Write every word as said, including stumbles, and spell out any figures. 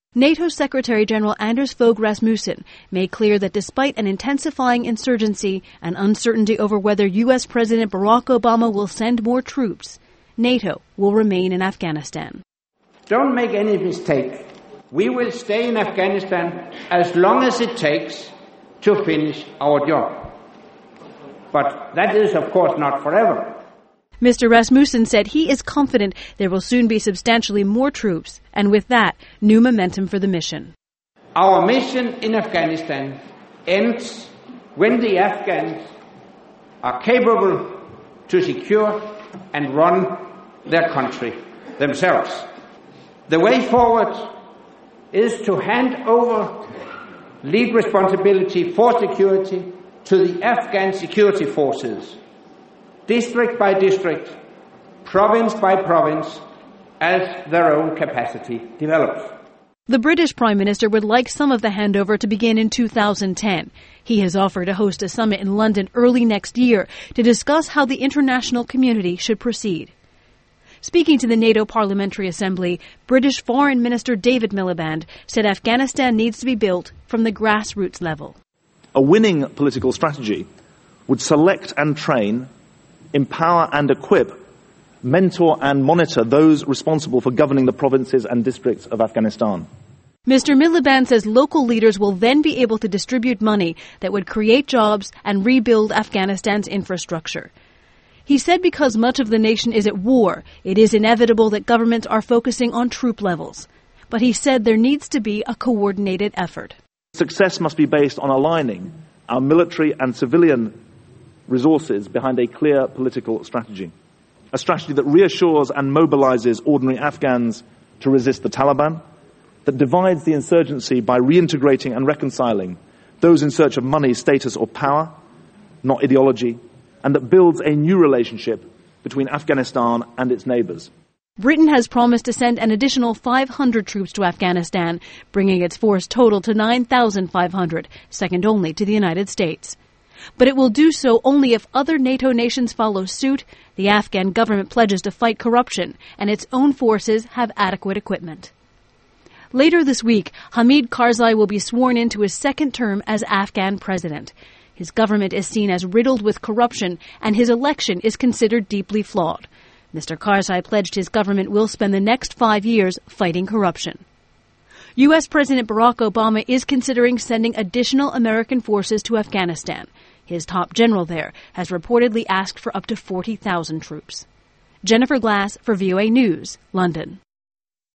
NATO Secretary-General Anders Fogh Rasmussen made clear that despite an intensifying insurgency and uncertainty over whether U S President Barack Obama will send more troops, NATO will remain in Afghanistan. Don't make any mistake. We will stay in Afghanistan as long as it takes to finish our job. But that is, of course, not forever. Mister Rasmussen said he is confident there will soon be substantially more troops, and with that, new momentum for the mission. Our mission in Afghanistan ends when the Afghans are capable to secure and run their country themselves. The way forward is to hand over lead responsibility for security to the Afghan security forces, district by district, province by province, as their own capacity develops. The British Prime Minister would like some of the handover to begin in two thousand ten. He has offered to host a summit in London early next year to discuss how the international community should proceed. Speaking to the NATO Parliamentary Assembly, British Foreign Minister David Miliband said Afghanistan needs to be built from the grassroots level. A winning political strategy would select and train, empower and equip, mentor and monitor those responsible for governing the provinces and districts of Afghanistan. Mister Miliband says local leaders will then be able to distribute money that would create jobs and rebuild Afghanistan's infrastructure. He said because much of the nation is at war, it is inevitable that governments are focusing on troop levels. But he said there needs to be a coordinated effort. Success must be based on aligning our military and civilian resources behind a clear political strategy. A strategy that reassures and mobilizes ordinary Afghans to resist the Taliban, that divides the insurgency by reintegrating and reconciling those in search of money, status or power, not ideology, and that builds a new relationship between Afghanistan and its neighbors. Britain has promised to send an additional five hundred troops to Afghanistan, bringing its force total to nine thousand five hundred, second only to the United States. But it will do so only if other NATO nations follow suit, the Afghan government pledges to fight corruption, and its own forces have adequate equipment. Later this week, Hamid Karzai will be sworn into his second term as Afghan president. His government is seen as riddled with corruption, and his election is considered deeply flawed. Mister Karzai pledged his government will spend the next five years fighting corruption. U S President Barack Obama is considering sending additional American forces to Afghanistan. His top general there has reportedly asked for up to forty thousand troops. Jennifer Glass for V O A News, London.